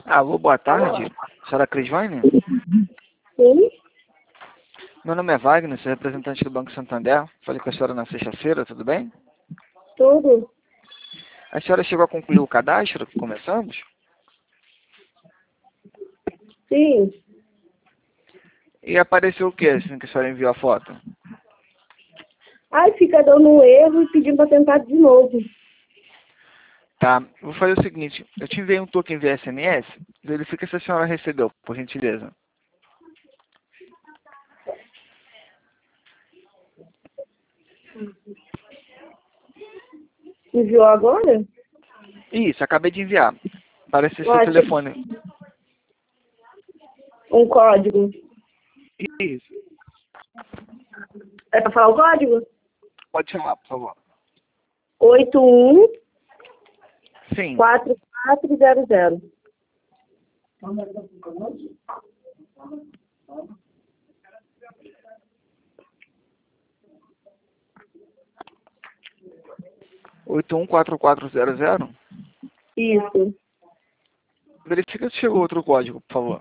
Alô, boa tarde. Senhora Crisvane? Sim, Meu nome é Wagner, sou representante do Banco Santander. Falei com a senhora na sexta-feira, tudo bem? tudo. A senhora chegou a concluir o cadastro que começamos? Sim. E apareceu o que assim que a senhora enviou a foto? Aí fica dando um erro e pedindo para tentar de novo. Tá, vou fazer o seguinte. Eu te enviei um token via SMS. Verifica se a senhora recebeu, por gentileza. Enviou agora? Isso, acabei de enviar. Aparece seu Acho telefone. um código. Isso. É para falar o código? Pode chamar, por favor. 814400. Sim. 814400. Isso. Verifica se chegou outro código, por favor.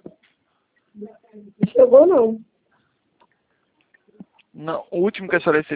Chegou não. Não, o último que a senhora